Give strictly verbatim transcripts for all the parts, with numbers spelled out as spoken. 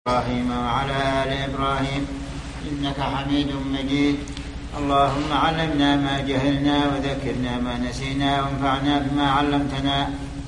إبراهيم وعلى آل إبراهيم إنك حميد مجيد. اللهم علمنا ما جهلنا وذكرنا ما نسينا وانفعنا بما علمتنا.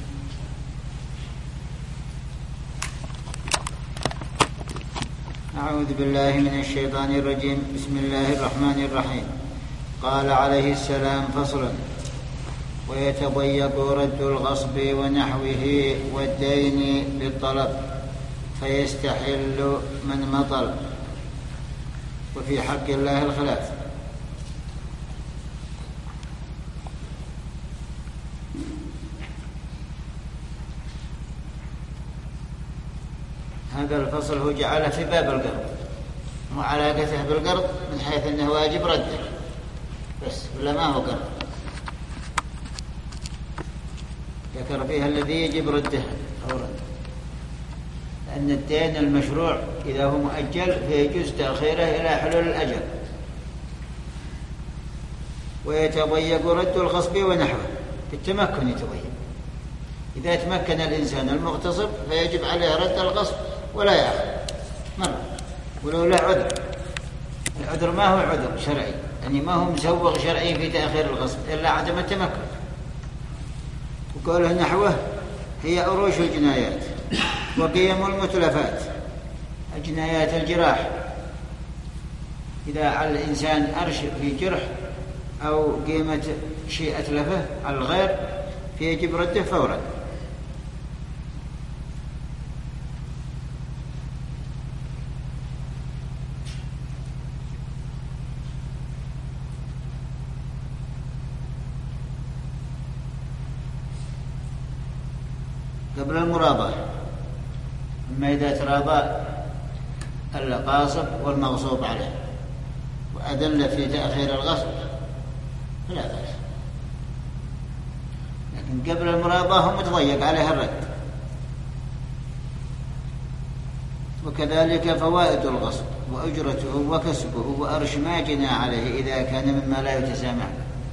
أعوذ بالله من الشيطان الرجيم. بسم الله الرحمن الرحيم. قال عليه السلام: فصل: ويتضيق رد الغصب ونحوه والدين بالطلب فيستحل من مطل، وفي حق الله الخلاف. هذا الفصل هو جعله في باب القرض وعلاقته بالقرض من حيث أنه واجب رده بس، ولا ما هو قرض. ذكر فيها الذي يجب رده أو رد، لأن الدين المشروع إذا هو مؤجل فيجوز تأخيره إلى حلول الأجل. ويتضيق رد الغصب ونحوه، بالتمكن يتضيق. إذا تمكن الإنسان المغتصب فيجب عليه رد الغصب ولا يأخذ مرة ولو له عذر. العذر ما هو عذر شرعي، يعني ما هو مسوغ شرعي في تأخير الغصب إلا عدم التمكن. وقوله نحوه هي أروش الجنايات وقيم المتلفات، الجنايات الجراح. إذا على الإنسان أرش في جرح أو قيمة شيء أتلفه على الغير فيجب رده فورا. قبل المرابطة. أما إذا تراضى القاصب والمغصوب عليه وأدل في تأخير الغصب فلا بأس، لكن قبل المرابطة هو متضيق عليه الرد. وكذلك فوائد الغصب وأجرته وكسبه وأرش ما جنى عليه إذا كان مما لا يتسامح.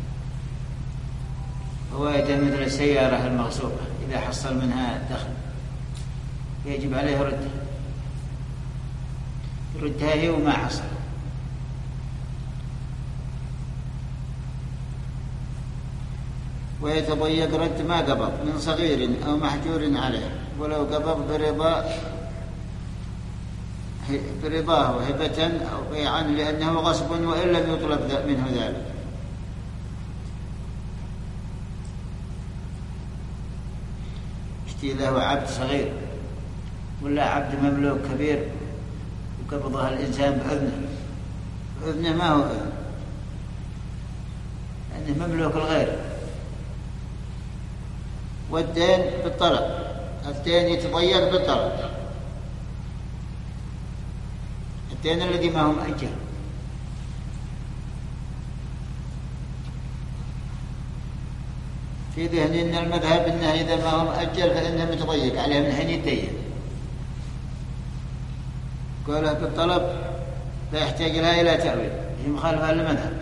فوائده مثل السيارة المغصوبة إذا حصل منها دخل يجب عليه ردها ردها هي وما حصل. ويتضيق رد ما قبض من صغير أو محجور عليه ولو قبض برضا برضاه هبة أو بيعا لأنه غصب وإن لم يطلب منه ذلك. اشتي له عبد صغير ولا عبد مملوك كبير وقبضها الإنسان بأذنه، أذنه ما هو أذن لأنه مملوك الغير. والدين بالطلب، الدين يتضيق بالطلب، الدين الذي ما هو مؤجل. في ذهن أن المذهب أنه إذا ما هو مؤجل فإنه متضيق عليه من حين يتدين. قوله بالطلب لا يحتاج لها إلى تأويل، هي مخالفة للمذهب.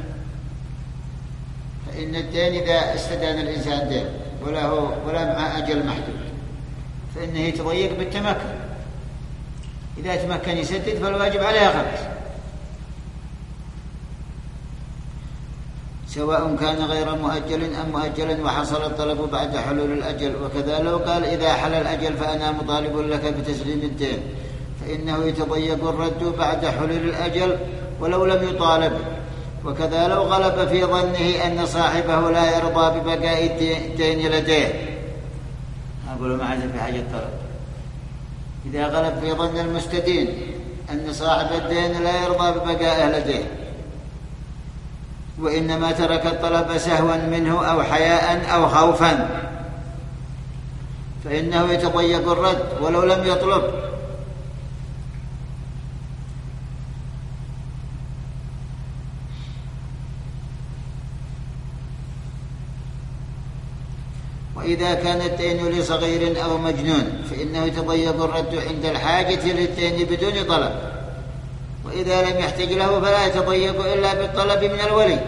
فإن الدين إذا استدان الإنسان دين ولا هو ولا مع أجل محدود فإنه يتضيق بالتمكن. إذا تمكن يسدد فالواجب عليها خمس، سواء كان غير مؤجل أم مؤجلا وحصل الطلب بعد حلول الأجل. وكذا لو قال إذا حل الأجل فأنا مطالب لك بتسليم الدين فإنه يتضيق الرد بعد حلول الأجل ولو لم يطالب. وكذا لو غلب في ظنه أن صاحبه لا يرضى ببقاء الدين لديه، أقول ما عزم في حاجة الطلب. إذا غلب في ظن المستدين أن صاحب الدين لا يرضى ببقائه لديه وإنما ترك الطلب سهوا منه أو حياء أو خوفا فإنه يتضيق الرد ولو لم يطلب. وإذا كان الدين لصغير أو مجنون فإنه يتضيق الرد عند الحاجة للدين بدون طلب. وإذا لم يحتج له فلا يتضيق إلا بالطلب من الولي.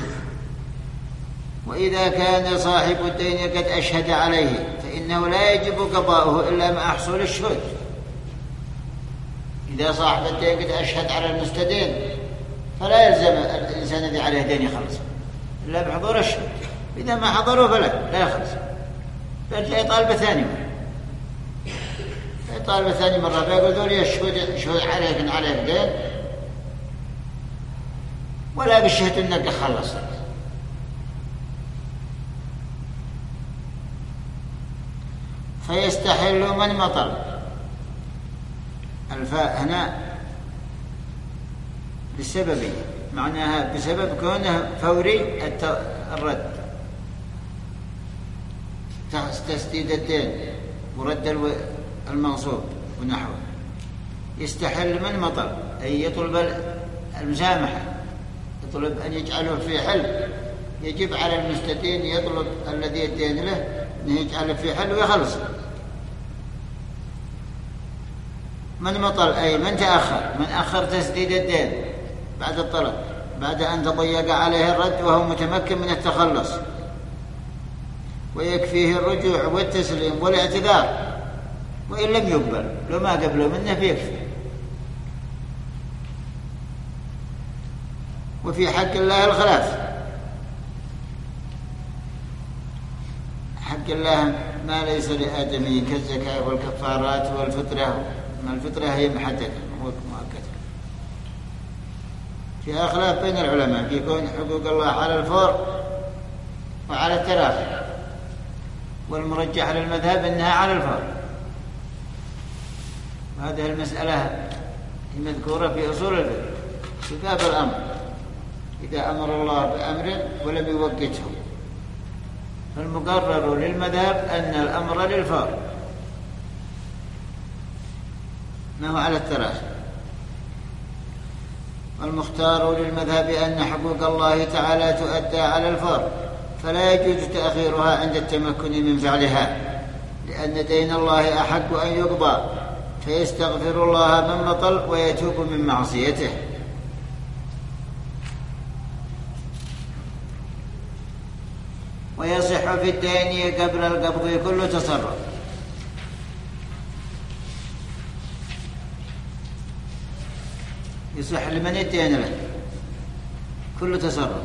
وإذا كان صاحب الدين قد أشهد عليه فإنه لا يجب قضاؤه إلا مع حصول الشهود. إذا صاحب الدين قد أشهد على المستدين فلا يلزم الإنسان الذي عليه دين يخلص إلا بحضور الشهود، إذا ما حضروا فلا لا يخلص، بل لا يطالب ثاني مرة، لا يطالب ثاني مرة فيقول ذولي الشهود شهود عليك إن عليك دين ولا بشهد أنك خلصت. فيستحل من مطل، الفاء هنا بالسببية، معناها بسبب كونه فوري الرد، تسديد الدين ورد المنصوب ونحوه. يستحل من مطل أي يطلب المسامحة، يطلب أن يجعله في حل، يجب على المستدين يطلب الذي يدين له أن يجعله في حل ويخلص. من مطل أي من تأخر، من أخر تسديد الدين بعد الطلب، بعد أن تضيق عليه الرد وهو متمكن من التخلص، ويكفيه الرجوع والتسليم والاعتذار، وإن لم يقبل لو ما قبله منه فيكفي. وفي حق الله الخلاف، حق الله ما ليس لآدمي كالزكاة والكفارات والفطرة، ما الفطرة هي محددة مؤكدة. فيها خلاف بين العلماء، يكون حقوق الله على الفور وعلى التراخي، والمرجح على المذهب أنها على الفور. وهذه المسألة مذكورة في أصول الفقه في باب الأمر، إذا أمر الله بأمر ولم يوقته فالمقرر للمذهب أن الأمر للفور ما هو على التراخي. والمختار للمذهب أن حقوق الله تعالى تؤدى على الفور، فلا يجوز تأخيرها عند التمكن من فعلها، لأن دين الله أحق أن يقضى، فيستغفر الله من بطل ويتوب من معصيته. ويصح في الدين قبل القبض كل تصرف، يصح لمن يدين له كل تصرف،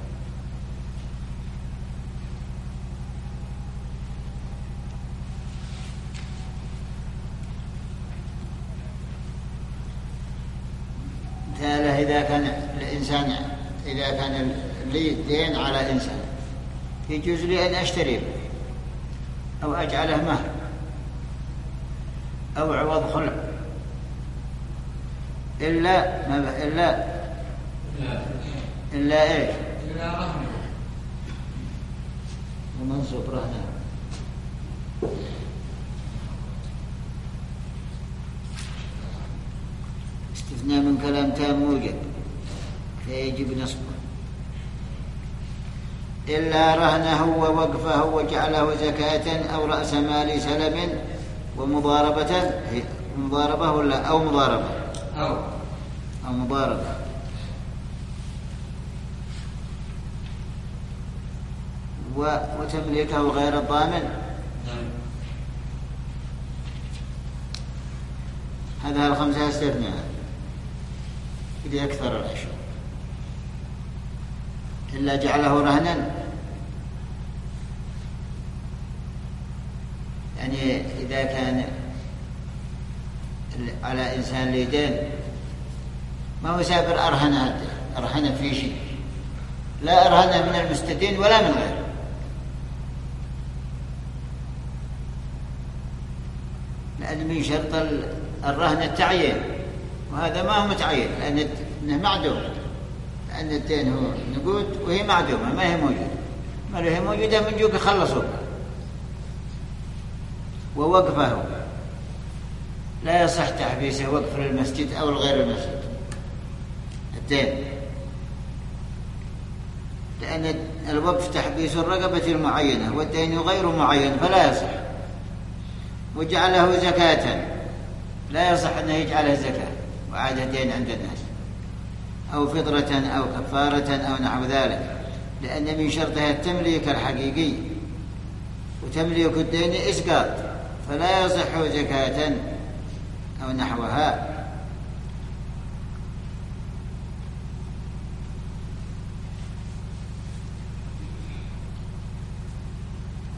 مثاله إذا كان الإنسان إذا كان لي دين على إنسان يجوز لي أن أشتريه أو أجعله مهر أو عوض خلع، إلا ما إلا إلا إيش؟ إلا رهن ومنصوب رهن. استثناء من كلام تام موجب فيجب نصبه. إلا رهنه ووقفه وجعله زكاة أو رأس مال سلم ومضاربة، مضاربة ولا أو مضاربة أو أو مضاربة، وتمليكه غير الضامن، هذا الخمسة استثناء إذا أكثر الأشهر. إلا جعله رهنا يعني إذا كان على إنسان لي دين ما هو سافر أرهنه أرهنه في شيء، لا أرهنه من المستدين ولا من غيره، لأن من شرط الرهن التعيين، وهذا ما هو متعين لأنه معدوم، لأن الدين هو نقود وهي معدومة ما هي موجودة، ما هي موجودة من جوك خلصوا. ووقفه لا يصح تحبيسه وقف للمسجد أو الغير المسجد الدين، لأن الوقف تحبيس الرقبة المعينة والدين غير معين فلا يصح. وجعله زكاة لا يصح أنه يجعله زكاة وعاده دين عند الناس، أو فطرة أو كفارة أو نحو ذلك، لأن من شرطها التمليك الحقيقي، وتمليك الدين إسقاط، فلا يصح زكاة أو نحوها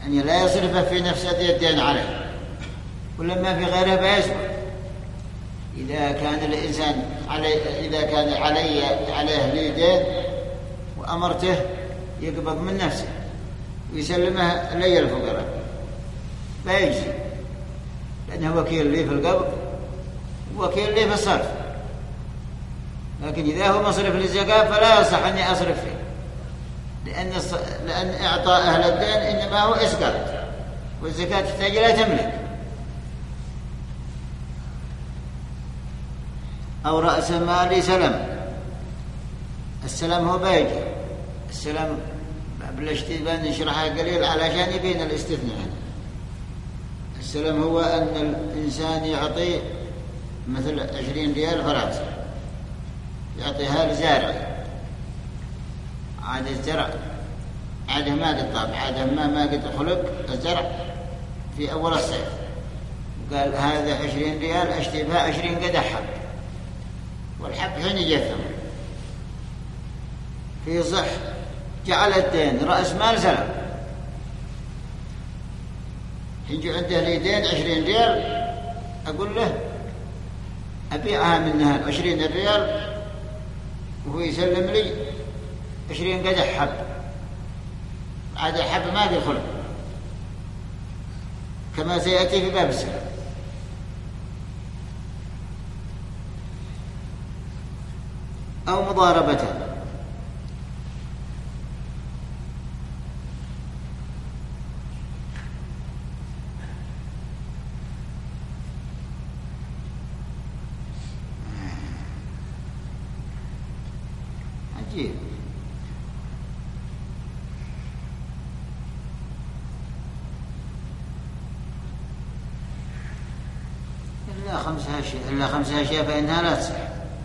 يعني لا يصرفه في نفس الدين عليه، ولما في غيره بيسوى. إذا كان الإنسان علي إذا كان علي عليه لي دين وأمرته يقبض من نفسه ويسلمه لي الفقراء فيجزي، لأنه وكيل لي في القبض ووكيل لي في الصرف. لكن إذا هو مصرف للزكاة فلا يصح أني أصرف فيه، لأن, لأن إعطاء أهل الدين إنما هو إسقاط، والزكاة تحتاج لا تملك. أو رأس مالي سلم. السلم هو بيجي السلم بالاشتباه نشرحها قليل علشان يبين الاستثناء. السلم هو أن الإنسان يعطي مثل عشرين ريال فرنسا يعطيها لزارع، عاد الزرع عاده ما قد طاب، عاده ما ما قد خلق الزرع في أول الصيف، قال هذا عشرين ريال أشتري بها عشرين قدح حب، والحب حين يجي الثمر في صح جعل الدين رأس مال سلم. يجي عنده ليدين عشرين ريال، أقول له أبيعها منها عشرين ريال وهو يسلم لي عشرين قدح حب، عاد الحب ما يدخل كما سيأتي في باب السلم. أو مضاربة. عجيب. إلا خمسة أشياء إلا خمسة أشياء فإنها لا تصح،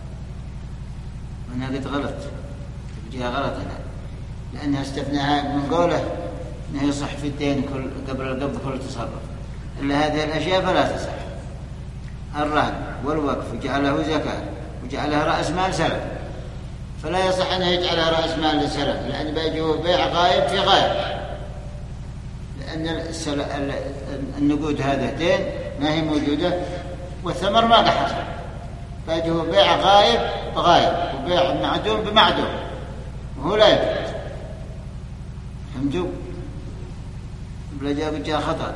وأنها قد غلط بجهة غلط هنا، لأنها استثناها من قوله أنه يصح في الدين كل قبل القبض كل تصرف، إلا هذه الأشياء فلا تصح. الرهن والوقف وجعله زكاة وجعلها رأس مال سلف، فلا يصح أنه يجعلها رأس مال للسلف، لأن بيجوه بيع غايب في غايب، لأن النقود هذا دين ما هي موجودة والثمر ما قد حصل، بيجوه بيع غايب بغايب وبيع معدوم بمعدوم وهو لا يجوز. فهمتوا؟ بلا جاب جاء خطأ.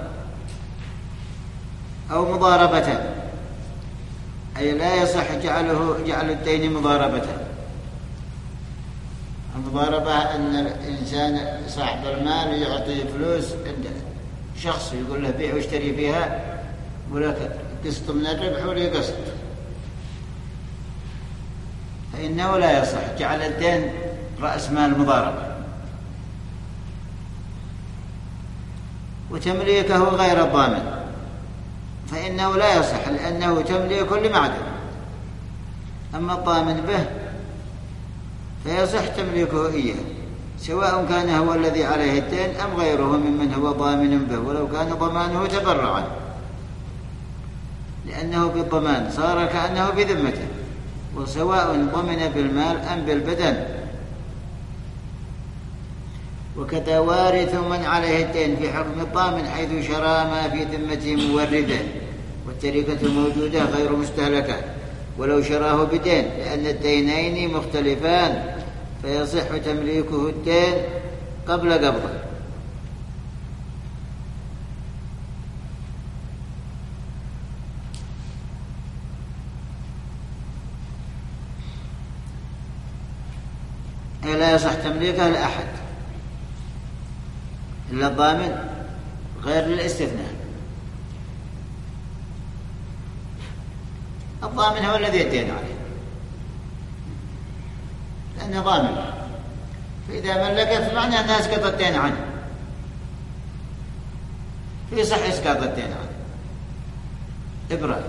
أو مضاربة، أي لا يصح جعله جعل الدين مضاربة. المضاربة أن الإنسان صاحب المال يعطي فلوس عند شخص يقول له بيع واشتري فيها ولك قسط من الربح ولي قسط، فإنه لا يصح جعل الدين رأس مال مضاربة. وتمليكه غير الضامن، فإنه لا يصح لأنه تمليك لمعدن، أما الضامن به فيصح تمليكه إياه، سواء كان هو الذي عليه الدين أم غيره ممن هو ضامن به، ولو كان ضمانه تبرعا، لأنه بالضمان صار كأنه بذمته، وسواء ضمن بالمال أم بالبدن. وكذا وارث من عليه الدين في حكم الضامن حيث شرى ما في ذمته مورده، والتركة موجودة غير مستهلكة ولو شراه بدين، لأن الدينين مختلفان فيصح تمليكه الدين قبل قبضه. أي لا يصح تمليكه لأحد إلا الضامن غير للاستثناء. الضامن هو الذي يدين عليه لأنه ضامن، فإذا ملكه فمعنى أنها اسقط الدين عنه، فيصح اسقاط الدين عنه إبراء.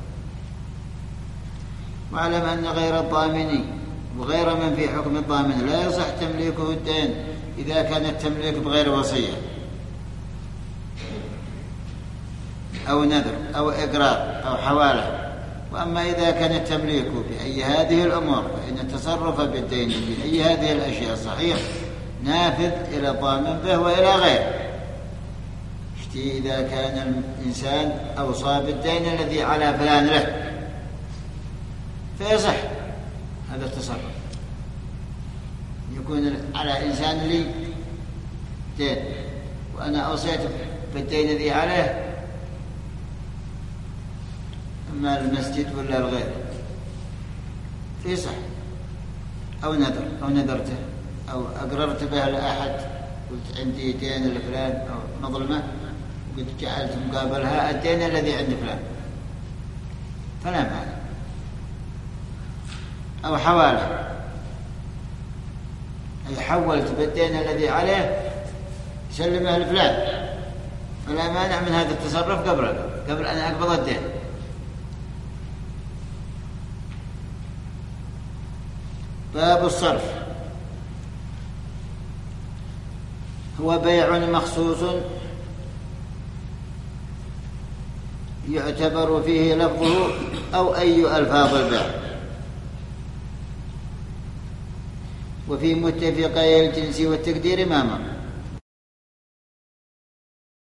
واعلم أن غير الضامن وغير من في حكم الضامن لا يصح تمليكه الدين إذا كان التمليك بغير وصية أو نذر أو إقرار أو حوالة. وأما إذا كان التمليك بأي هذه الأمور فإن التصرف بالدين بأي هذه الأشياء صحيح نافذ إلى الضامن به وإلى غيره. في إذا كان الإنسان أوصى بالدين الذي على فلان له فيصح هذا التصرف، يكون على إنسان لي دين وأنا أوصيت بالدين الذي عليه إما المسجد ولا الغير فيصح، أو نذر أو نذرته أو أقررت به لأحد قلت عندي دين لفلان أو مظلمة قلت جعلت مقابلها الدين الذي عند فلان فلا معنى، أو حواله أي حولت بالدين الذي عليه سلمه لفلان فلا مانع من هذا التصرف قبل قبل أن أقبض الدين. باب الصرف هو بيع مخصوص يعتبر فيه لفظه أو أي ألفاظ البيع، وفي متفقي الجنس والتقدير ما مر.